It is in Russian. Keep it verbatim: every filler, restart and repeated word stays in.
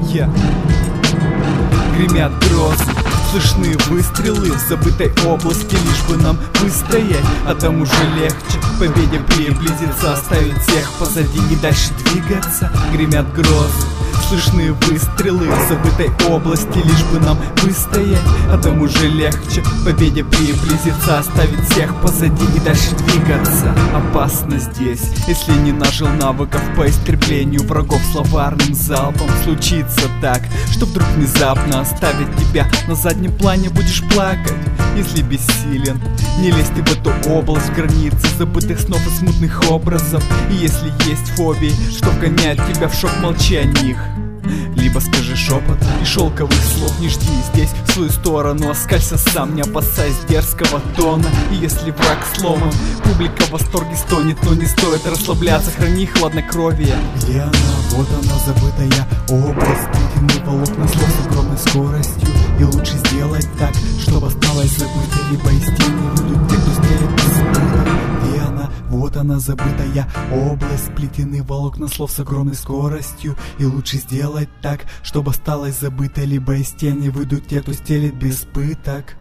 Yeah. Гремят грозы, слышны выстрелы в забытой области, лишь бы нам выстоять, а там уже легче к победе приблизиться, оставить всех позади и дальше двигаться. Гремят грозы, слышны выстрелы в забытой области, лишь бы нам выстоять, а там уже легче к победе приблизиться, оставить всех позади и дальше двигаться. Опасно здесь, если не нажил навыков по истреблению врагов словарным залпом. Случится так, что вдруг внезапно оставить тебя на заднем плане, будешь плакать, если бессилен. Не лезь ты в эту область, границы забытых снов и смутных образов. И если есть фобии, что вгоняет тебя в шок, молчи о них. Либо скажи шепотом и шелковых слов, не жди здесь в свою сторону, оскалься сам, не опасаясь дерзкого тона. И если враг сломан, публика в восторге стонет, но не стоит расслабляться, храни хладнокровие. Где она? Вот она, забытая область, сплетены волокна слов с огромной скоростью. И лучше сделать так, чтобы осталось забыто, либо из тени выйдут те, кто стелет без забыто. Где она? Вот она, забытая область, сплетены волокна слов с огромной скоростью. И лучше сделать так, чтобы осталось забыто, либо из тени выйдут те, кто стелет без пыток.